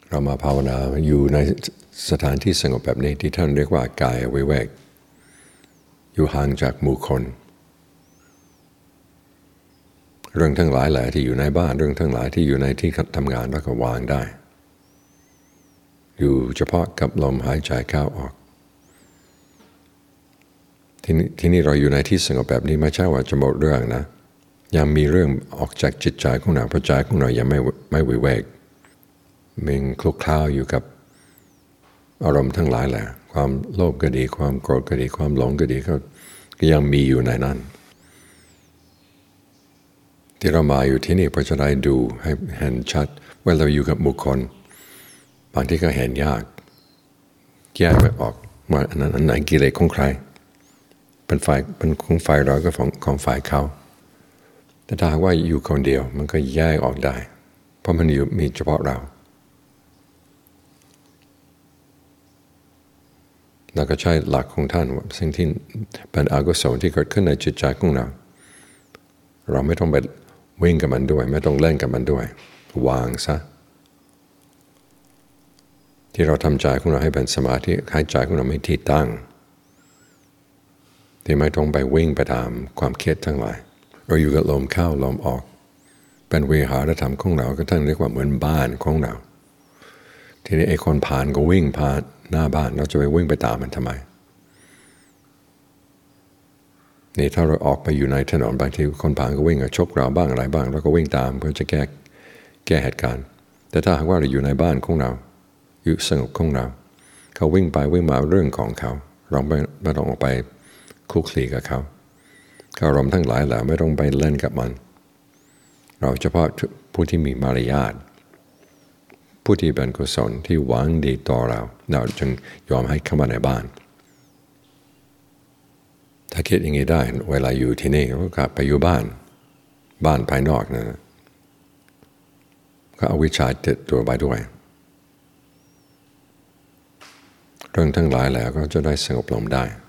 เรามาภาวนาอยู่ในสถานที่สงบแบบนี้ที่ท่านเรียกว่ากายวิเวกอยู่ห่างจากหมู่คนเรื่องทั้งหลายแหละที่อยู่ในบ้านเรื่องทั้งหลายที่อยู่ในที่ทำงานแล้วก็วางได้อยู่เฉพาะกับลมหายใจเข้าออกที่นี่เราอยู่ในที่สงบแบบนี้ไม่ใช่ว่าจะหมดเรื่องนะยังมีเรื่องออกจากจิตใจของเราเพราะใจของเรายังไม่วิเวกมันคลุกคล้าอยู่กับอารมณ์ทั้งหลายแหละความโลภก็ดีความโกรธก็ดีความหลงก็ดีก็ยังมีอยู่ในนั้นที่เรามาอยู่ที่นี่เพื่อจะได้ดูให้เห็นชัดว่าเราอยู่กับบุคคลบางที่ก็เห็นยากแยกไม่ออกว่าอันไหนกิเลสของใครเป็นของฝ่ายเราก็ของฝ่ายเขาแต่ถ้าหากว่าอยู่คนเดียวมันก็แยกออกได้เพราะมันมีเฉพาะเราแล้วก็ใช้หลักของท่านว่าสิ่งที่เป็นอกุศลที่เกิดขึ้นในจิตใจของเราไม่ต้องไปวิ่งกับมันด้วยไม่ต้องเล่นกับมันด้วยวางซะที่เราทำใจของเราให้เป็นสมาธิให้ใจของเราไม่ที่ตั้งที่ไม่ต้องไปวิ่งไปตามความคิดทั้งหลายเราอยู่กับลมเข้าลมออกเป็นวิหารธรรมของเราก็ท่านเรียกว่าเหมือนบ้านของเราทีนี้ไอ้คนผ่านก็วิ่งผ่านหน้าบ้านเราจะไปวิ่งไปตามมันทำไมนี่ถ้าเราออกไปอยู่ในถนนบางทีคนผ่านก็วิ่งชกเราบ้างอะไรบ้างแล้วก็วิ่งตามเพื่อจะแก้เหตุการณ์แต่ถ้าหากว่าเราอยู่ในบ้านของเราอยู่สงบของเราเขาวิ่งไปวิ่งมาเรื่องของเขาเราไม่ต้องออกไปคลุกคลีกับเขาอารมณ์ทั้งหลายแหละไม่ต้องไปเล่นกับมันเราเฉพาะผู้ที่มีมารยาทผู้ที่เป็นกุศลที่หวังดีต่อเราจึงยอมให้เข้ามาในบ้านถ้าคิดอย่างนี้ได้เวลาอยู่ที่นี่ก็กลับไปอยู่บ้านภายนอกนะก็เอาวิชาติดตัวไปด้วยเรื่องทั้งหลายแล้วก็จะได้สงบลงได้